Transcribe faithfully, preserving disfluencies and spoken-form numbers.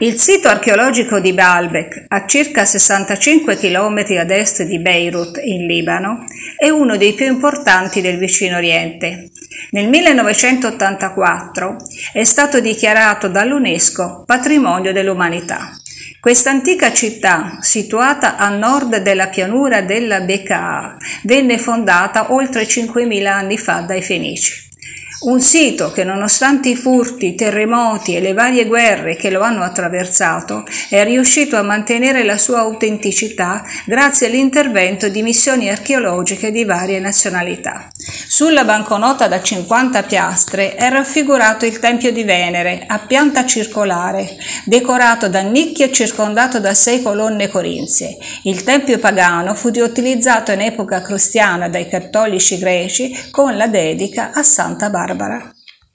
Il sito archeologico di Baalbek, a circa sessantacinque chilometri ad est di Beirut, in Libano, è uno dei più importanti del Vicino Oriente. Nel millenovecentottantaquattro è stato dichiarato dall'UNESCO Patrimonio dell'Umanità. Questa antica città, situata a nord della pianura della Bekaa, venne fondata oltre cinquemila anni fa dai Fenici. Un sito che, nonostante i furti, i terremoti e le varie guerre che lo hanno attraversato, è riuscito a mantenere la sua autenticità grazie all'intervento di missioni archeologiche di varie nazionalità. Sulla banconota da cinquanta piastre è raffigurato il Tempio di Venere, a pianta circolare, decorato da nicchie e circondato da sei colonne corinzie. Il tempio pagano fu riutilizzato in epoca cristiana dai cattolici greci con la dedica a Santa Barbara.